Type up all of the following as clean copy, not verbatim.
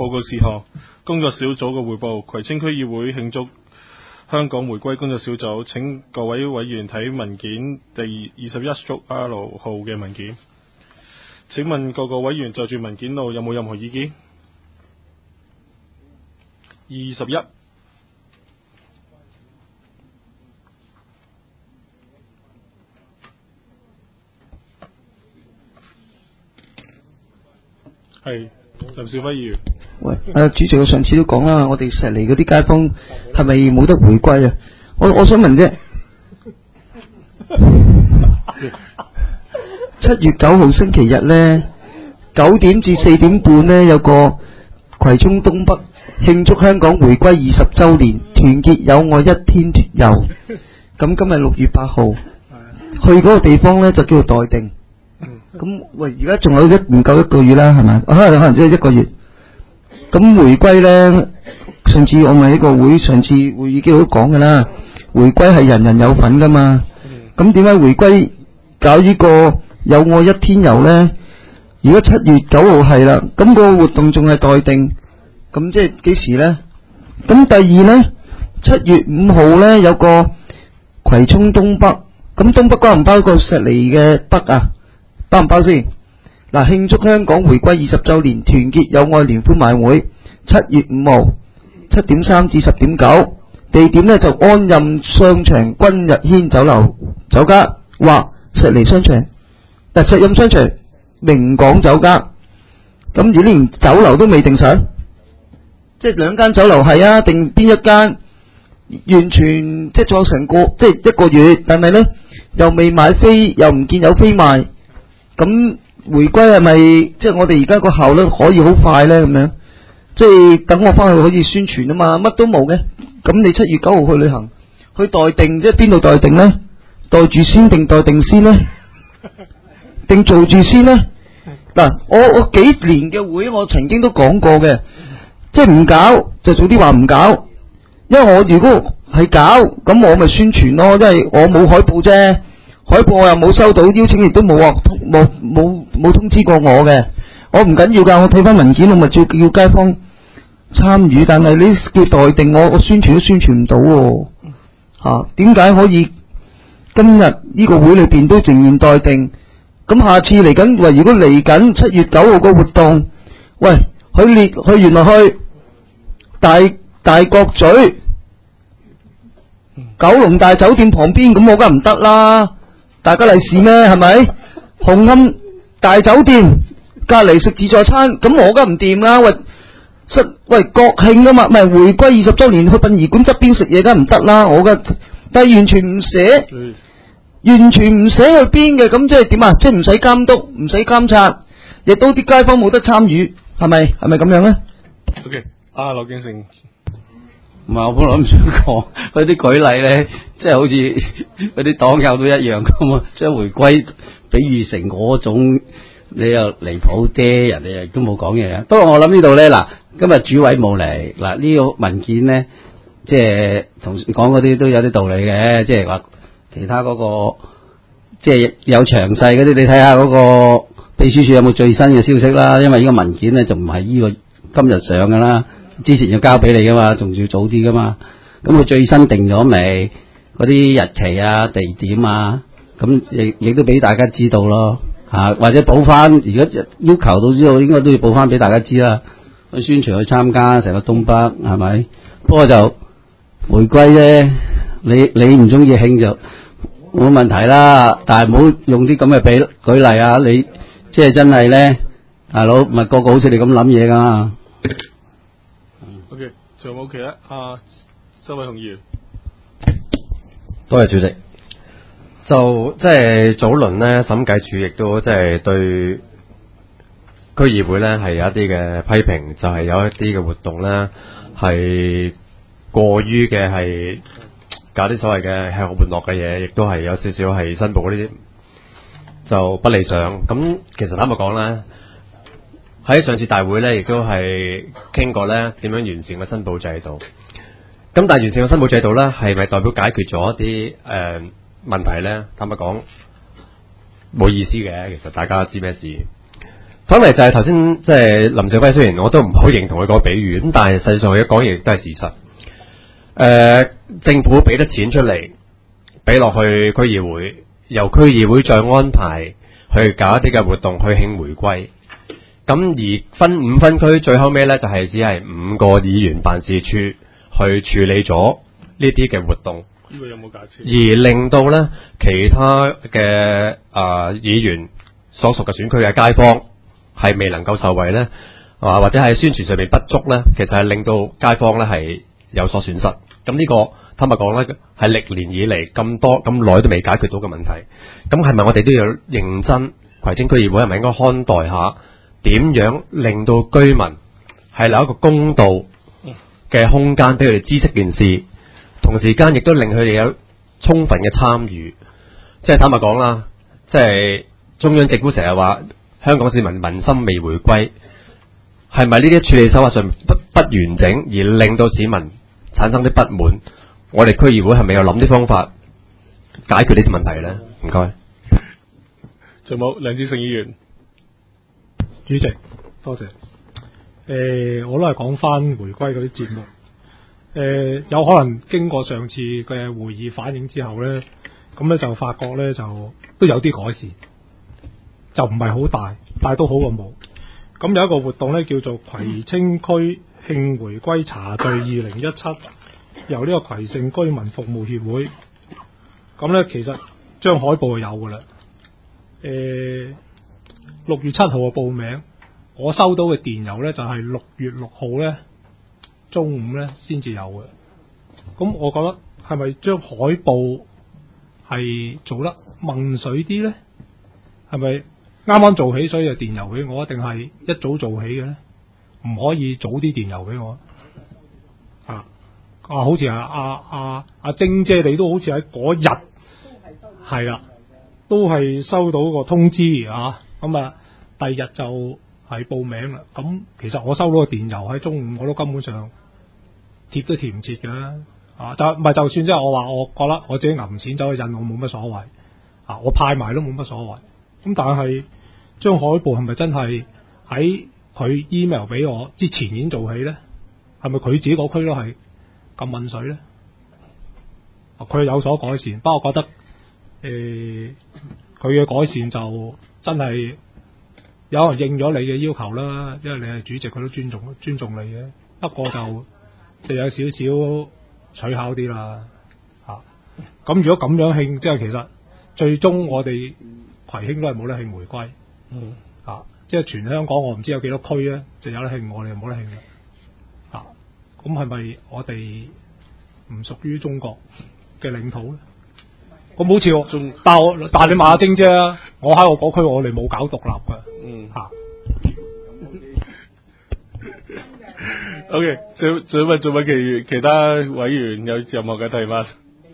報告事項。工作小組嘅匯報：葵青區議會慶祝香港回歸工作小組，請各位委員睇文件第21/R 號嘅文件。請問各個委員就住文件度有冇任何意見？21係林兆輝議員。 喂，主席，我上次都講啦，我哋石籬嗰啲街坊係咪冇得回歸啊？我想問啫，7月9號星期日呢，9點至4點半呢，有個葵涌東北慶祝香港回歸20週年團結友愛一天團遊。咁今日6月8號，去嗰個地方呢，就叫做待定。咁喂，而家仲有唔夠1個月啦，係咪？可能只係1個月。咁回歸呢，上次我咪呢個上次會議記都講㗎啦，回歸係人人有份㗎嘛。咁點解回歸搞呢個友愛一天遊呢？如果7月9號係啦，咁個活動仲係待定，咁即係幾時呢？咁第二呢，7月5號呢，有個葵涌東北，咁東北包唔包括石籬嘅北啊？包唔包先？嗱，慶祝香港回歸20週年團結友愛聯歡晚會，7月5號7點3至10點9，地點呢就安蔭商場君逸軒酒樓酒家或石籬商場，石蔭商場明港酒家。咁如果連酒樓都未定實，即係2間酒樓係啊，定邊一間？完全即係仲有成個即係1個月，但係呢又未買飛，又唔見有飛賣，咁。回歸係咪即係我哋而家個效率可以好快呢？咁樣即係等我翻去可以宣傳啊嘛，乜都冇嘅。咁你7月9號去旅行，去待定，即係邊度待定呢？待住先定待定先呢？定做住先呢？嗱，我幾年嘅會我曾經都講過嘅，即係唔搞就早啲話唔搞，因為我如果係搞咁我咪宣傳咯，因為我冇海報啫。海報我又冇收到邀請，亦都冇通知過我嘅。我唔緊要噶，我睇翻文件，我咪叫街坊參與。但係你叫待定，我宣傳都宣傳唔到喎。嚇，點解可以今日呢個會裏邊都仍然待定？咁下次嚟緊，喂，如果嚟緊7月9號個活動，喂，去原來去大角咀九龍大酒店旁邊，咁我梗係唔得啦。大家利是咩？係咪？紅磡大酒店隔籬食自助餐，咁我梗唔掂啦。喂，國慶啊嘛，唔係回歸20週年去殯儀館側邊食嘢，梗唔得啦。但係完全唔寫去邊嘅，咁即係點啊？即係唔使監督，唔使監察，亦都啲街坊冇得參與，係咪咁樣咧 ？OK， 羅敬成。 唔係，我本來唔想講嗰啲舉例咧，即係好似嗰啲黨友都一樣咁啊，將回歸比喻成嗰種，你又離譜啲，人哋亦都冇講嘢。不過我諗呢度咧，嗱，今日主委冇嚟，嗱呢個文件咧，即係同講嗰啲都有啲道理嘅，即係話其他嗰個，即係有詳細嗰啲，你睇下嗰個秘書處有冇最新嘅消息啦。因為呢個文件咧就唔係呢個今日上噶啦。之前要交俾你噶嘛，仲要早啲噶嘛。咁佢最新定咗未？嗰啲日期啊、地點啊，咁亦都俾大家知道咯。或者補翻，如果要求到之後，應該都要補翻俾大家知啦。去宣傳去參加成個東北係咪？不過就回歸啫，你唔中意慶就冇問題啦。但係唔好用啲咁嘅舉例啊！你即係真係咧，大佬唔係個個好似你咁諗嘢噶。 OK， 仲有冇其他？周偉雄議員， 多謝主席。就即係早輪咧，審計署亦都即係對區議會咧係有一啲嘅批評，就係有一啲嘅活動咧係過於嘅係搞啲所謂嘅吃喝玩樂嘅嘢，亦都係有少少係申報嗰啲就不理想。咁其實坦白講咧，喺上次大會咧亦都係傾過咧點樣完善個申報制度。咁但係完善個申報制度咧，係咪代表解決咗一啲問題咧？坦白講冇意思嘅，其實大家知咩事。 反為就係頭先即係林兆輝，雖然我都唔好認同佢個比喻，咁但係實際上佢講嘢亦都係事實。政府俾得錢出嚟，俾落去區議會，由區議會再安排去搞一啲嘅活動去慶回歸。咁而分5分區，最後尾呢就係只係5個議員辦事處去處理咗呢啲嘅活動。 呢個有冇假設？ 而令到呢其他嘅議員所屬嘅選區嘅街坊係未能夠受惠呢，或者係宣傳上面不足呢，其實係令到街坊呢係有所損失。咁呢個坦白講呢，係歷年以嚟咁耐都未解決到嘅問題。咁係咪我哋都要認真葵青區議會係咪應該看待下點樣令到居民係留一個公道嘅空間俾佢哋知悉件事，同時間亦都令佢哋有充分嘅參與。即係坦白講啦，即係中央政府成日話香港市民民心未回歸，係咪呢啲處理手法上不完整而令到市民產生啲不滿？我哋區議會係咪有諗啲方法解決呢啲問題呢？唔該。 仲冇梁志成議員。 主席，多謝。我都係講翻回歸嗰啲節目。有可能經過上次嘅會議反映之後呢，咁呢就發覺呢就都有啲改善，就唔係好大，但係都好過冇。咁有一個活動呢，叫做葵青區慶回歸茶聚2017，由呢個葵盛居民服務協會。咁呢，其實張海報就有㗎啦。6月7號嘅報名，我收到嘅電郵呢，就係6月6號呢中午呢先至有嘅。咁我覺得係咪將海報係做得問水啲呢？係咪啱啱做起所以就電郵俾我，定係一早做起嘅呢？唔可以早啲電郵俾我好似阿晶姐你都好似喺嗰日係啦，都係收到個通知啊。咁啊，第二日就係報名啦。咁其實我收到個電郵喺中午，我都根本上貼都貼唔切嘅。就算即係我話，我覺得我自己揞錢走去印，我冇乜所謂。我派埋都冇乜所謂。咁但係張海報係咪真係喺佢 email 俾我之前已經做起呢？係咪佢自己個區都係咁問水呢？佢有所改善，不過我覺得佢嘅改善就真係有人應咗你嘅要求啦，因為你係主席，佢都尊重你嘅。不過就有少少取巧啲啦。咁如果咁樣慶，即係其實最終我哋葵興都係冇得慶回歸。即係全香港我唔知有幾多區咧，就有得慶，我哋冇得慶嘅。咁係咪我哋唔屬於中國嘅領土咧？咁好似但係你問阿晶姐啊，我喺我嗰區我哋冇搞獨立㗎。 OK， 仲問其他委員有任何嘅提問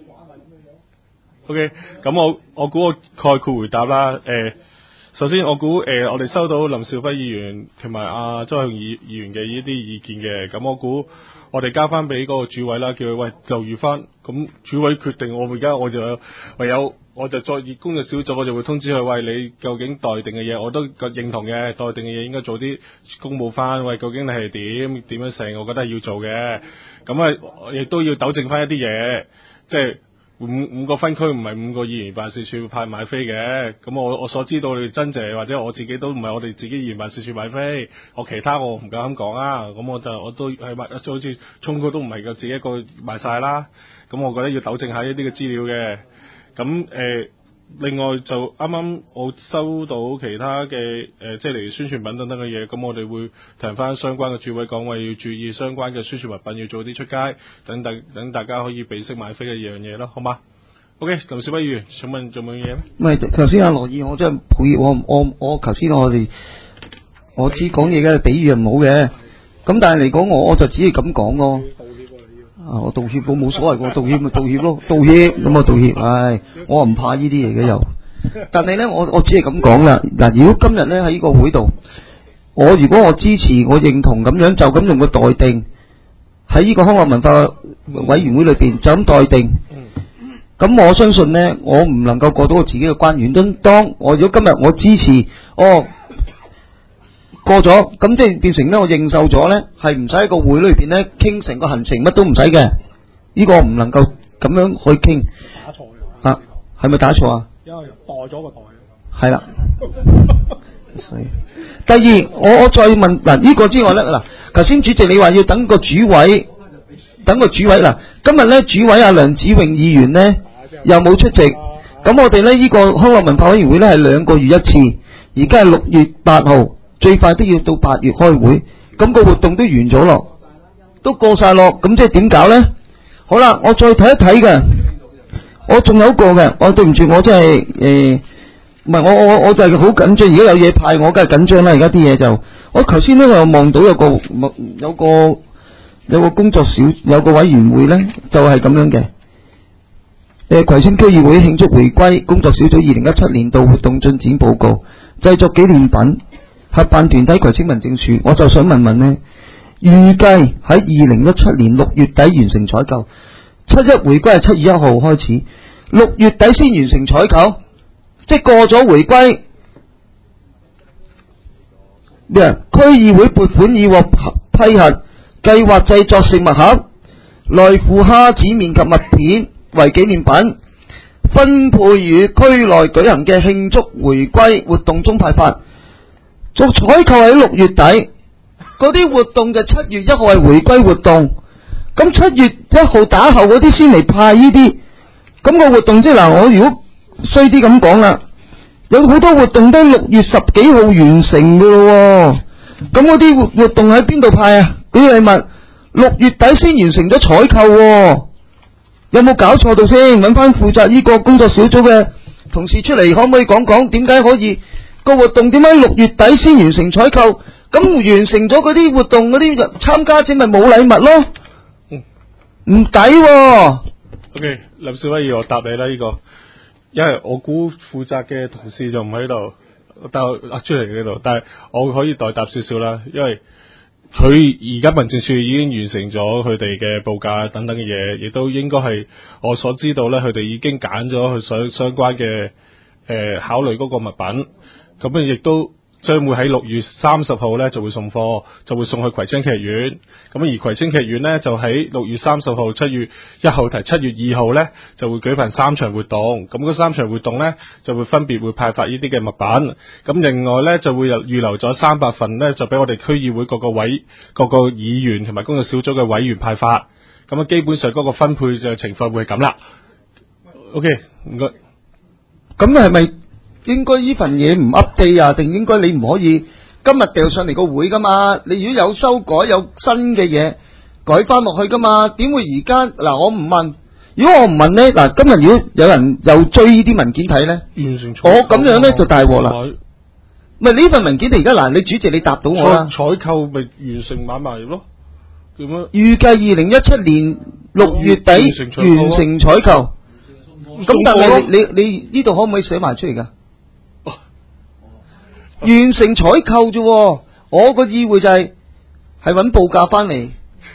？OK， 咁我估我概括回答啦。首先我估我哋收到林兆輝議員同埋阿周向議員嘅呢啲意見嘅，咁我估我哋交翻俾嗰個主委啦，叫佢喂留意翻，咁主委決定，我而家我就唯有我就作業工作小組，我就會通知佢，喂，你究竟待定嘅嘢我都認同嘅，待定嘅嘢應該做啲公佈翻，喂，究竟你係點樣成，我覺得係要做嘅，咁亦都要糾正翻一啲嘢，即係五個分區唔係5個議員辦事處派買飛嘅，咁我所知道你真謝或者我自己都唔係我哋自己議員辦事處買飛，我其他我唔夠膽講啊，咁我都係買，好似聰哥都唔係夠自己一個買晒啦，咁我覺得要糾正下呢啲嘅資料嘅，咁另外就啱啱我收到其他嘅即係例如宣傳品等等嘅嘢，咁我哋會同翻相關嘅主委講，話要注意相關嘅宣傳物品要早啲出街，等大家可以備識買飛嘅樣嘢咯，好嗎 ？OK， 林兆輝議員，想問仲有冇嘢咩？ 唔係頭先阿羅議，我真係抱歉，我頭先我知講嘢嘅比喻係唔好嘅，咁但係嚟講我就只係咁講咯。我道歉，我冇所謂，我道歉咪道歉咯，道歉咁我道歉，我唔怕呢啲嘢嘅又。但係咧，我只係咁講啦。嗱，如果今日咧喺呢個會度，如果我支持，我認同咁樣，就咁用個待定喺呢個康樂文化委員會裏邊就咁待定。咁我相信咧，我唔能夠過到我自己嘅關。當我如果今日我支持， 過咗，咁即係變成咧我認受咗咧，係唔使喺個會裏邊咧傾成個行程，乜都唔使嘅。呢個唔能夠咁樣去傾。 打錯啊，係咪打錯啊？ 因為代咗個代。 係啦。所以第二，我再問嗱呢個之外咧嗱，頭先主席你話要等個主委嗱，今日咧主委阿梁子穎議員咧又冇出席，咁我哋咧呢個康樂文化委員會咧係2個月一次，而家係6月8號，最快都要到8月開會，咁個活動都完咗咯，都過晒咯，咁即係點搞咧？好啦，我再睇一睇嘅，我仲有一個嘅，我對唔住，我真係唔係我就係好緊張，而家有嘢派我，梗係緊張啦。而家啲嘢就，我頭先咧我又望到有個工作小有個委員會咧，就係咁樣嘅。葵青區議會慶祝回歸工作小組2017年度活動進展報告，製作紀念品，合辦團體葵青民政處。我就想問問呢，預計喺2017年6月底完成採購，7·1回歸係7月1號開始，6月底先完成採購。即係過咗回歸，區議會撥款已獲批核，計劃製作食物盒、內附蝦子麵及麥片為紀念品，分配與區內舉行嘅慶祝回歸活動中派發。做採購喺6月底，嗰啲活動就7月1號係回歸活動，咁7月1號打後嗰啲先嚟派呢啲，咁個活動即係嗱，我如果衰啲咁講啦，有好多活動都6月10幾號完成嘅咯，咁嗰啲活動喺邊度派啊？嗰啲禮物6月底先完成咗採購，有冇搞錯到先？揾翻負責呢個工作小組嘅同事出嚟，可唔可以講講點解可以個活動點解6月底先完成採購？咁完成咗嗰啲活動嗰啲參加者咪冇禮物咯？唔抵喎。 OK， 林少威，我答你啦呢個。因為我估負責嘅同事就唔喺度，但係阿朱嚟呢度，但係我可以代答少少啦。因為佢而家民政處已經完成咗佢哋嘅報價等等嘅嘢，亦都應該係我所知道咧，佢哋已經揀咗佢相關嘅考慮嗰個物品，咁亦都將會喺6月30號咧就會送貨，就會送去葵青劇院。咁而葵青劇院咧就喺6月30號、7月1號同7月2號咧就會舉辦3場活動。咁嗰3場活動咧就會分別會派發呢啲嘅物品。咁另外咧就會預留咗300份咧，就俾我哋區議會各個議員同埋工作小組嘅委員派發。咁啊基本上嗰個分配嘅情況會係咁啦。OK， 唔該。 咁係咪應該呢份嘢唔 update 啊？定應該你唔可以今日掉上嚟個會噶嘛？你如果有修改有新嘅嘢改翻落去噶嘛？點會而家嗱？我唔問，如果我唔問咧，嗱，今日如果有人又追呢啲文件睇咧，我咁樣咧就大鑊啦。唔係呢份文件，你而家嗱，你主席你答到我啦。 採購咪完成買賣咯？點樣？ 預計2017年6月底完成採購。咁但係你呢度可唔可以寫埋出嚟噶？完成採購啫，我個意會就係揾報價翻嚟。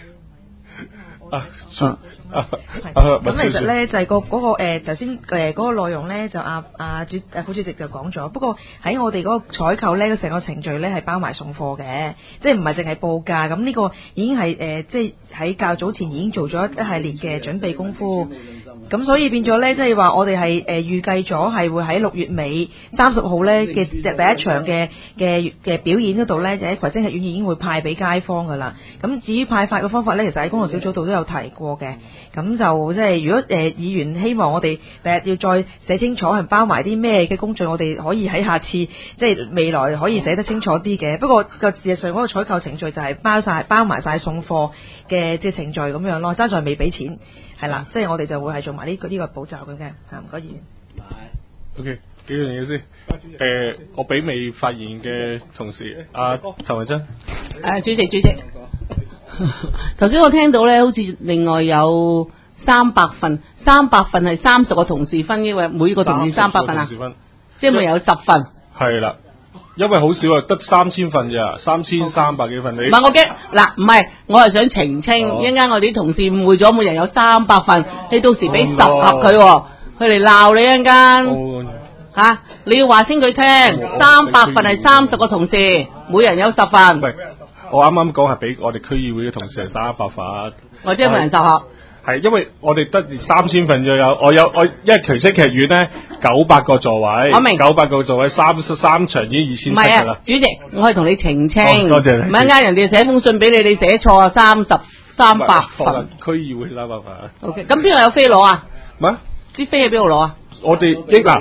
咁其實咧就係嗰個頭先嗰個內容咧就副主席就講咗，不過喺我哋嗰個採購咧成個程序咧係包埋送貨嘅，即係唔係淨係報價。咁呢個已經係即係喺較早前已經做咗一系列嘅準備功夫。咁所以變咗咧，即係話我哋係預計咗係會喺6月尾30號咧嘅第一場嘅表演嗰度咧，就喺葵青劇院已經會派俾街坊噶啦。咁至於派發嘅方法咧，其實喺工作小組度都有提過嘅。咁就即係如果議員希望我哋第日要再寫清楚係包埋啲咩嘅工序，我哋可以喺下次即係未來可以寫得清楚啲嘅。不過個事實上嗰個採購程序就係包埋晒送貨嘅即係程序咁樣咯，爭在未俾錢係啦，即係我哋就會係做埋呢個步驟咁嘅。唔該議員。 OK， 幾樣嘢先。我俾未發言嘅同事陳慧珍。 主席。頭先我聽到咧，好似另外有300份係30個同事分嘅，話每個同事300份啊，即係咪有10份？係啦，因為好少啊，得3000份咋，3300幾份你。 唔係我驚嗱，唔係我係想澄清，一陣間我哋啲同事誤會咗，每人有300份，你到時俾10盒佢，佢嚟鬧你一陣間。 吓，你要話清佢聽，300份係30個同事，每人有10份。 喂，我啱啱講係俾我哋區議會嘅同事係300份， 或者每人10盒。 係因為我哋得3000份左右，我因為葵青劇院咧900個座位， 我明 900個座位3場已經2700 唔係啦。 主席，我係同你澄清， 多謝你唔係啱人哋寫封信俾你，你寫錯啊，300份。 區議會300份。 OK， 咁邊度有飛攞啊？ 咩？ 啲飛喺邊度攞啊？ 我哋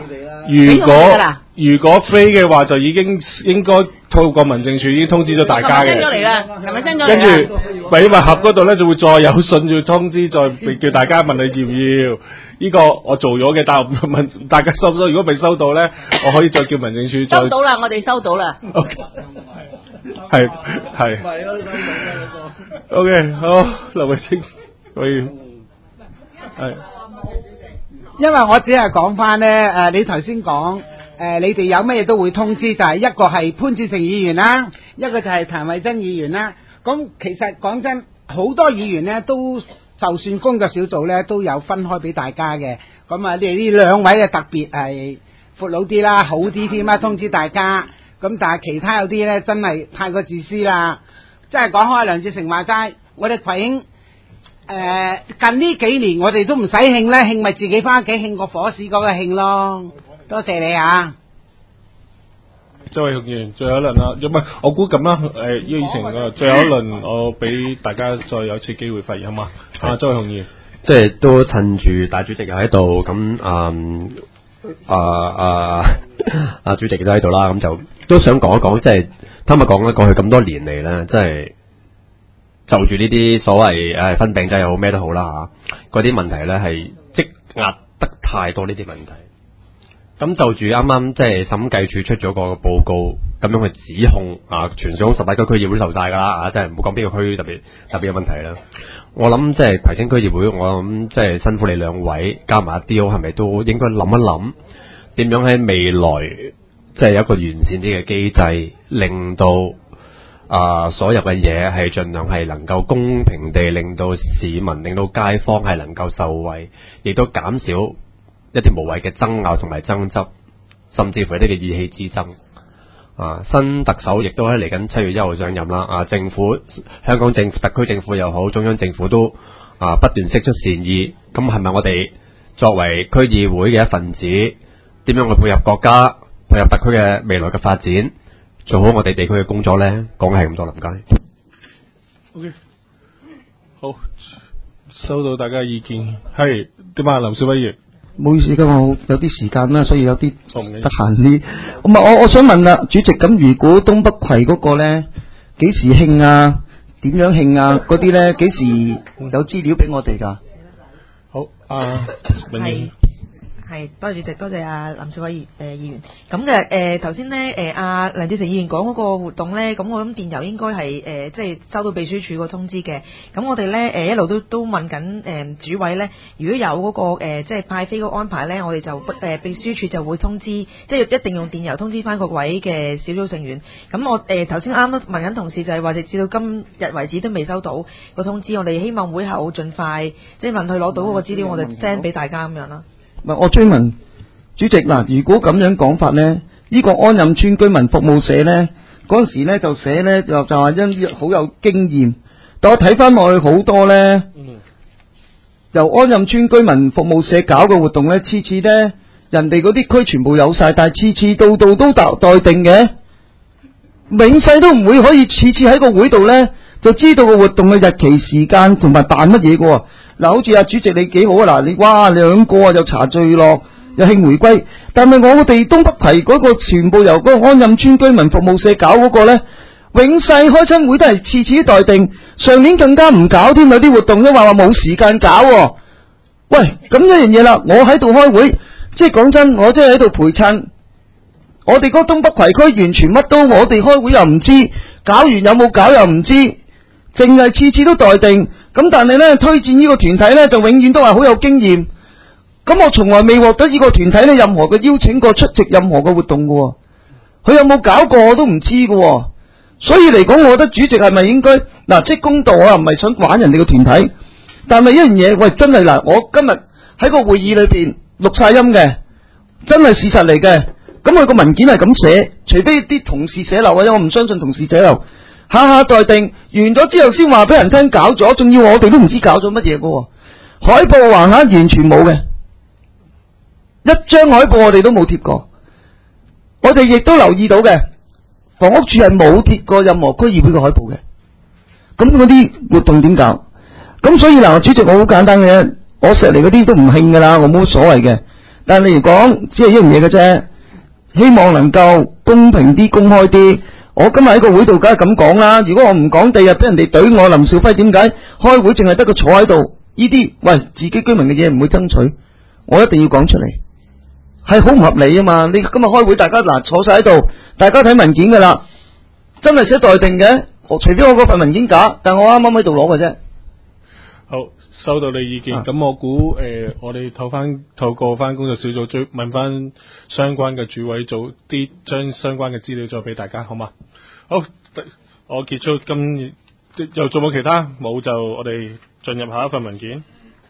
如果飛嘅話，就已經應該透過民政處已經通知咗大家嘅。 係咪 send 咗嚟啦？係咪 send 咗嚟啦？ 跟住禮物盒嗰度咧就會再有信要通知，再叫大家問你要唔要。呢個我做咗嘅，但係問大家收唔收？如果未收到咧，我可以再叫民政處再。 收到啦，我哋收到啦。 OK， 係。OK， 好，劉慧清，可以係。 因為我只係講翻咧，你頭先講你哋有乜嘢都會通知，就係一個係潘志成議員啦，一個就係譚慧珍議員啦。咁其實講真，好多議員咧都就算工作小組咧都有分開俾大家嘅。咁啊，你哋呢兩位嘅特別係闊佬啲啦，好啲添啦，通知大家。咁但係其他有啲咧真係太過自私啦。即係講開梁志成話齋，我哋葵興近呢幾年我哋都唔使慶咧，慶咪自己翻屋企慶個火市嗰個慶咯。多謝你啊！ 周偉雄議員，最後一輪啦，唔係我估咁啦，以前最後一輪我俾大家再有一次機會發言好嘛？周偉雄議員， 即係都趁住大主席又喺度，咁主席都喺度啦，咁就都想講一講，即係坦白講咧，過去咁多年嚟咧，即係就住呢啲所謂分餅仔又好咩都好啦嚇，嗰啲問題咧係積壓得太多呢啲問題。咁就住啱啱即係審計署出咗個報告，咁樣去指控全港18區區議會受晒㗎啦，即係唔好講邊個區特別嘅問題啦。我諗即係葵青區議會，我諗即係辛苦你兩位加埋一啲，係咪都應該諗一諗點樣喺未來即係有一個完善啲嘅機制，令到所有嘅嘢係盡量係能夠公平地令到市民、令到街坊係能夠受惠，亦都減少一啲無謂嘅爭拗同埋爭執，甚至乎一啲嘅意氣之爭。新特首亦都喺嚟緊7月1號上任啦。政府、香港政府、特區政府又好，中央政府都不斷釋出善意。咁係咪我哋作為區議會嘅一份子，點樣去配合國家、配合特區嘅未來嘅發展，做好我哋地區嘅工作呢？講係咁多啦，唔該。 OK， 好，收到大家嘅意見。係點啊，林少威議員？ 唔好意思，今日我有啲時間啦，所以有啲得閒啲。唔係，我想問啦，主席，咁如果東北葵嗰個咧，幾時慶啊？點樣慶啊？嗰啲咧，幾時有資料俾我哋㗎？ 好，明年。 係，多謝主席，多謝林少偉議員。咁嘅頭先咧梁志成議員講嗰個活動咧，咁我諗電郵應該係即係收到秘書處個通知嘅。咁我哋咧一路都問緊主委咧，如果有嗰個即係派飛嗰個安排咧，我哋就秘書處就會通知，即係一定用電郵通知翻各位嘅小組成員。咁我頭先啱都問緊同事，就係話直至到今日為止都未收到個通知，我哋希望會後盡快即係問佢攞到嗰個資料，我哋 send 俾大家咁樣啦。 唔係，我追問主席嗱，如果咁樣講法咧，呢個安蔭村居民服務社咧嗰陣時咧就寫咧就話因好有經驗，但我睇翻落去好多咧，由安蔭村居民服務社搞嘅活動咧，次次咧人哋嗰啲區全部有晒，但係次次度度都待定嘅，永世都唔會可以次次喺個會度咧就知道個活動嘅日期時間同埋辦乜嘢嘅喎。嗱，好似主席你幾好啊！嗱，你哇兩個又茶聚樂又慶回歸，但係我哋東北葵嗰個全部由嗰個安蔭村居民服務社搞嗰個咧，永世開親會都係次次待定，上年更加唔搞添，有啲活動都話冇時間搞喎。喂，咁一樣嘢啦，我喺度開會，即係講真，我真係喺度陪襯，我哋嗰東北葵區完全乜都，我哋開會又唔知，搞完有冇搞又唔知，淨係次次都待定。咁但係咧推薦呢個團體咧就永遠都係好有經驗，咁我從來未獲得呢個團體咧任何嘅邀請過出席任何嘅活動嘅，佢有冇搞過我都唔知嘅，所以嚟講，我覺得主席係咪應該嗱，即係公道，我又唔係想玩人哋嘅團體，但係一樣嘢，喂，真係嗱，我今日喺個會議裏邊錄晒音嘅， 真係事實嚟嘅。咁佢個文件係咁寫，除非啲同事寫漏嘅啫，我唔相信同事寫漏。下下待定完咗之後先話俾人聽搞咗，仲要我哋都唔知搞咗乜嘢嘅。海報橫額完全冇嘅，一張海報我哋都冇貼過。我哋亦都留意到嘅，房屋處係冇貼過任何區議會嘅海報嘅。咁嗰啲活動點搞？咁所以嗱，主席我好簡單嘅，我石嚟嗰啲都唔興噶啦，我冇所謂嘅。但係你嚟講，只係一樣嘢嘅啫，希望能夠公平啲、公開啲。我今日喺個會度梗係咁講啦。如果我唔講，第日俾人哋懟我林兆輝，點解開會淨係得個坐喺度？呢啲喂自己居民嘅嘢唔會爭取，我一定要講出嚟，係好唔合理啊嘛！你今日開會，大家嗱坐晒喺度，大家睇文件噶啦，真係寫待定嘅。除非我嗰份文件假，但我啱啱喺度攞嘅啫。 好，收到你意見。咁我估我哋透過翻工作小組追問翻相關嘅主委組啲，將相關嘅資料再俾大家，好嘛？好，我結束今又做冇其他？冇就我哋進入下一份文件。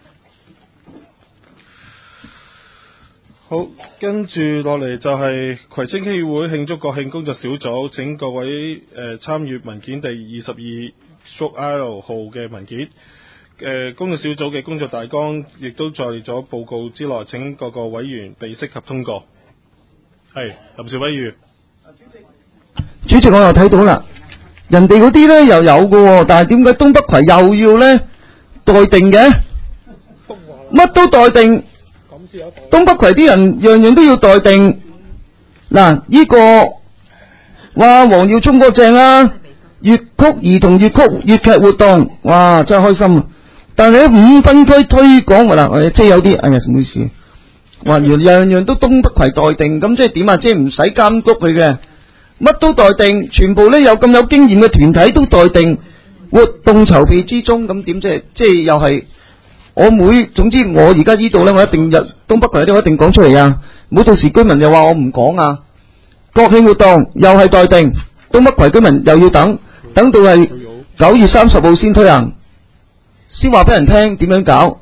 好，跟住落嚟就係葵青區議會慶祝國慶工作小組，請各位參與文件第22/R 號嘅文件。工作小組嘅工作大綱亦都在咗報告之內，請各個委員備悉及通過。係林兆輝議員。 主席，我又睇到啦，人哋嗰啲咧又有嘅，但係點解東北葵又要咧待定嘅？乜都待定。東北葵啲人樣樣都要待定。嗱，呢個哇黃耀聰嗰正啦，粵曲兒童粵曲粵劇活動，哇真係開心啊！但係喺5分區推廣㗎啦，即係有啲，哎呀唔好意思，話樣樣都東北葵待定，咁即係點啊？即係唔使監督佢嘅，乜都待定，全部咧有咁有經驗嘅團體都待定，活動籌備之中，咁點即係又係我妹，總之我而家呢度咧，我一定日東北葵咧，我一定講出嚟啊！唔好到時居民又話我唔講啊！國慶活動又係待定，東北葵居民又要等到係9月30號先推行。先話俾人聽點樣搞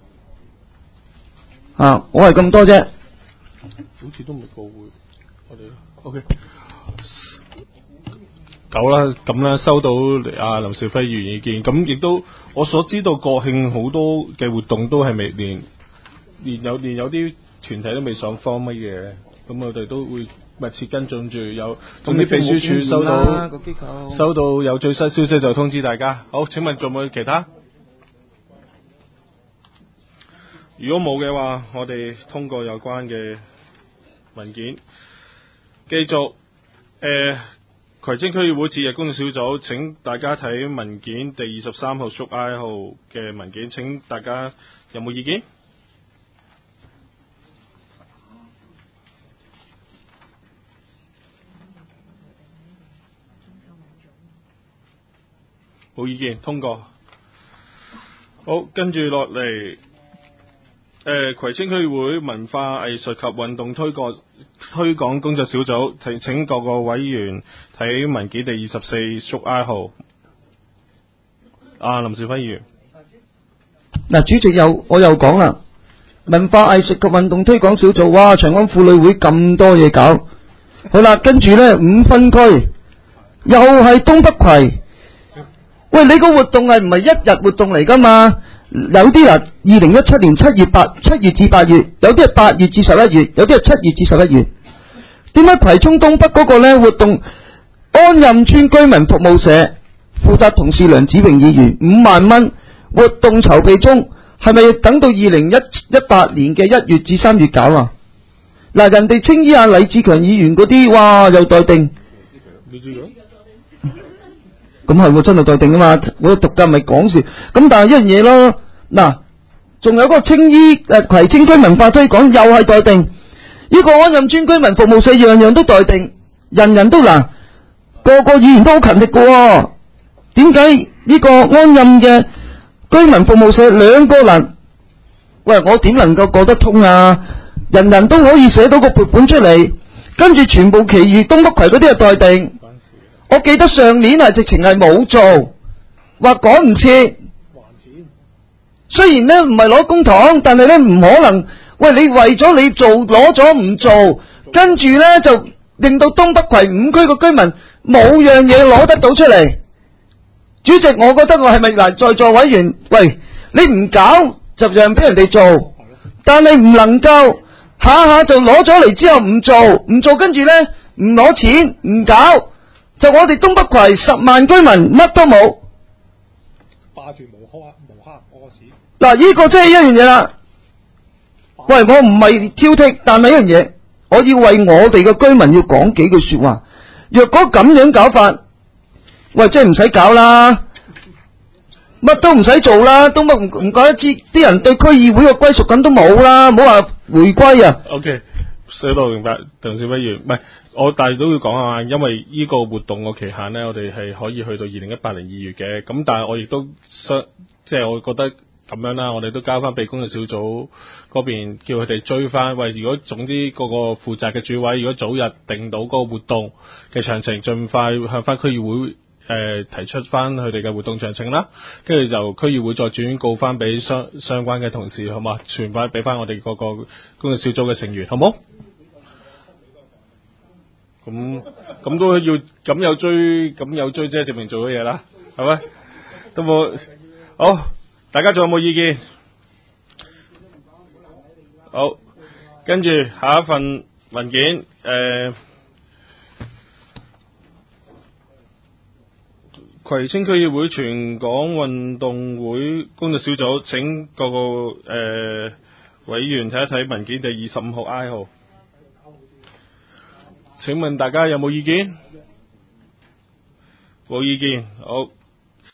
啊！我係咁多啫， 好似都未過會，我哋 OK 夠啦，咁啦，收到阿林兆輝議員意見，咁亦都我所知道國慶好多嘅活動都係未連有啲團體都未上 form 乜嘢，咁我哋都會密切跟進住，有總之秘書處收到有最新消息就通知大家。好，請問仲有冇其他？如果冇嘅話，我哋通過有關嘅文件，繼續葵青區議會節日工作小組，請大家睇文件第23/I 號嘅文件，請大家有冇意見？冇意見，通過。好，跟住落嚟。葵青區議會文化藝術及運動推廣工作小組，請各個委員睇文件第24/I 號。林兆輝議員。 嗱，主席我又講啦，文化藝術及運動推廣小組，哇，長安婦女會咁多嘢搞。好啦，跟住咧5分區，又係東北葵。喂，你個活動係唔係一日活動嚟噶嘛？有啲啊，2017年7月至8月，有啲係8月至11月，有啲係7月至11月。點解葵涌東北嗰個咧活動？安蔭村居民服務社負責同事梁子榮議員5萬蚊活動籌備中，係咪等到2018年嘅1月至3月搞啊？嗱，人哋青衣李志強議員嗰啲，哇又待定。咁係真係待定啊嘛！我讀㗎咪講笑。咁但係一樣嘢咯，嗱，仲有嗰個青衣葵青區文化推廣又係待定。呢個安蔭村居民服務社樣樣都待定，人人都嗱，個個議員都好勤力㗎喎。點解呢個安蔭嘅居民服務社兩個嗱？喂，我點能夠過得通啊？人人都可以寫到個撥款出嚟，跟住全部其餘東北葵嗰啲係待定。我記得上年係直情係冇做，話趕唔切。雖然呢唔係攞公帑，但係呢唔可能喂，你為咗你做攞咗唔做，跟住呢就令到東北葵5區嘅居民冇樣嘢攞得到出嚟。主席，我覺得我係咪嗱在座委員？喂，你唔搞就讓俾人哋做，但係唔能夠下下就攞咗嚟之後唔做，跟住呢唔攞錢唔搞，就我哋東北葵10萬居民乜都冇。 霸住無黑屙屎。 嗱，呢個真係一樣嘢啦。喂，我唔係挑剔，但係一樣嘢，我要為我哋嘅居民要講幾句說話。若果咁樣搞法，喂，真係唔使搞啦，乜都唔使做啦，東北唔怪得知啲人對區議會嘅歸屬感都冇啦，唔好話回歸啊。 OK， 水到明白，鄧小委員，唔係我，但係都要講下，因為呢個活動個期限呢，我哋係可以去到2018年2月嘅，咁但係我亦都即係我覺得咁樣啦，我哋都交翻俾工作小組嗰邊，叫佢哋追翻。喂，如果總之嗰個負責嘅主委，如果早日定到嗰個活動嘅詳情，盡快向翻區議會提出翻佢哋嘅活動詳情啦，跟住就區議會再轉告翻俾相關嘅同事，好嘛？傳翻俾翻我哋嗰個工作小組嘅成員，好冇？咁都要咁有追即係證明做咗嘢啦，係咪？都冇好，大家仲有冇意見？好，跟住下一份文件，葵青區議會全港運動會工作小組，請各個委員睇一睇文件第25號 I 號。請問大家有冇意見？冇意見，好。